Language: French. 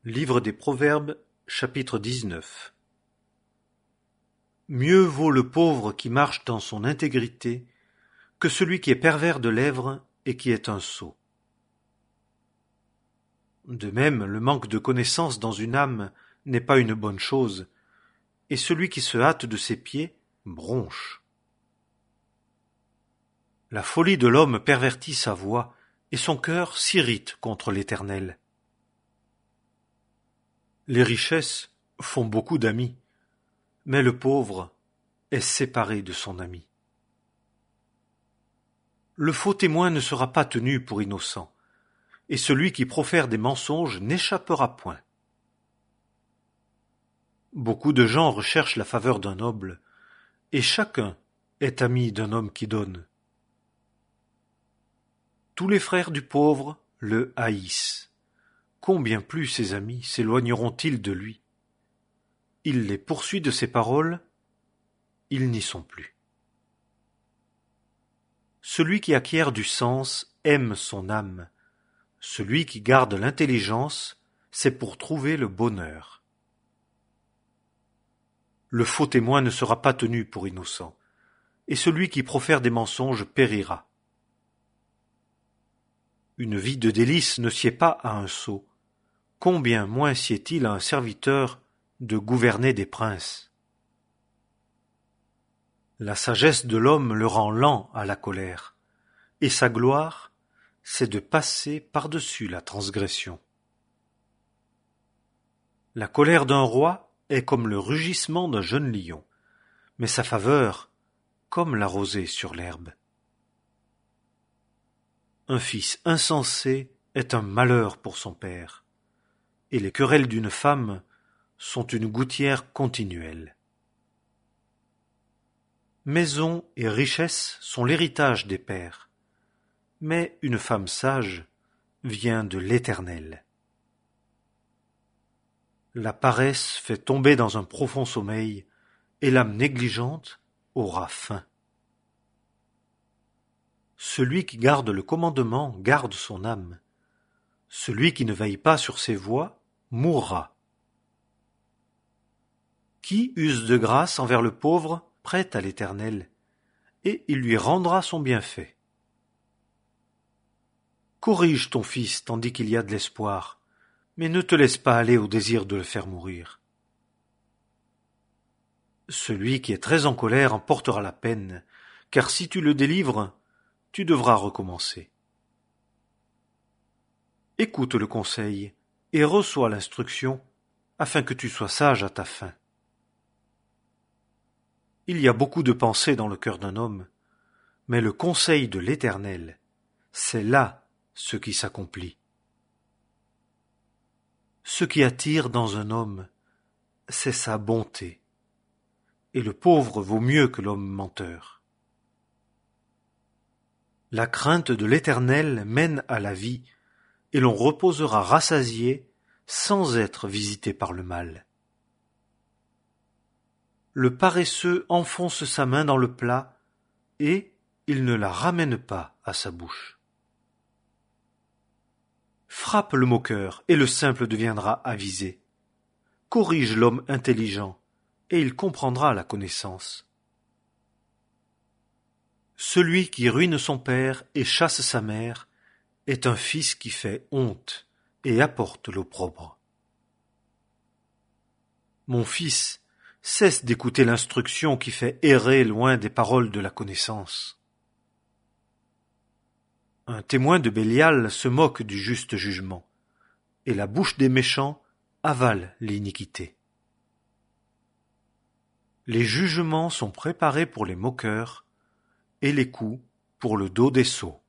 Livre des Proverbes, chapitre 19. Mieux vaut le pauvre qui marche dans son intégrité que celui qui est pervers de lèvres et qui est un sot. De même, le manque de connaissance dans une âme n'est pas une bonne chose, et celui qui se hâte de ses pieds bronche. La folie de l'homme pervertit sa voix, et son cœur s'irrite contre l'Éternel. Les richesses font beaucoup d'amis, mais le pauvre est séparé de son ami. Le faux témoin ne sera pas tenu pour innocent, et celui qui profère des mensonges n'échappera point. Beaucoup de gens recherchent la faveur d'un noble, et chacun est ami d'un homme qui donne. Tous les frères du pauvre le haïssent. Combien plus ses amis s'éloigneront-ils de lui? Il les poursuit de ses paroles, ils n'y sont plus. Celui qui acquiert du sens aime son âme. Celui qui garde l'intelligence, c'est pour trouver le bonheur. Le faux témoin ne sera pas tenu pour innocent, et celui qui profère des mensonges périra. Une vie de délices ne sied pas à un sot. Combien moins sied-il à un serviteur de gouverner des princes? La sagesse de l'homme le rend lent à la colère, et sa gloire, c'est de passer par-dessus la transgression. La colère d'un roi est comme le rugissement d'un jeune lion, mais sa faveur comme la rosée sur l'herbe. Un fils insensé est un malheur pour son père, et les querelles d'une femme sont une gouttière continuelle. Maison et richesse sont l'héritage des pères, mais une femme sage vient de l'Éternel. La paresse fait tomber dans un profond sommeil, et l'âme négligente aura faim. Celui qui garde le commandement garde son âme. Celui qui ne veille pas sur ses voies mourra. Qui use de grâce envers le pauvre prête à l'Éternel, et il lui rendra son bienfait. Corrige ton fils tandis qu'il y a de l'espoir, mais ne te laisse pas aller au désir de le faire mourir. Celui qui est très en colère en portera la peine, car si tu le délivres, tu devras recommencer. Écoute le conseil et reçois l'instruction, afin que tu sois sage à ta fin. Il y a beaucoup de pensées dans le cœur d'un homme, mais le conseil de l'Éternel, c'est là ce qui s'accomplit. Ce qui attire dans un homme, c'est sa bonté, et le pauvre vaut mieux que l'homme menteur. La crainte de l'Éternel mène à la vie, et l'on reposera rassasié sans être visité par le mal. Le paresseux enfonce sa main dans le plat, et il ne la ramène pas à sa bouche. Frappe le moqueur, et le simple deviendra avisé. Corrige l'homme intelligent, et il comprendra la connaissance. Celui qui ruine son père et chasse sa mère est un fils qui fait honte et apporte l'opprobre. Mon fils, cesse d'écouter l'instruction qui fait errer loin des paroles de la connaissance. Un témoin de Bélial se moque du juste jugement, et la bouche des méchants avale l'iniquité. Les jugements sont préparés pour les moqueurs, et les coups pour le dos des sots.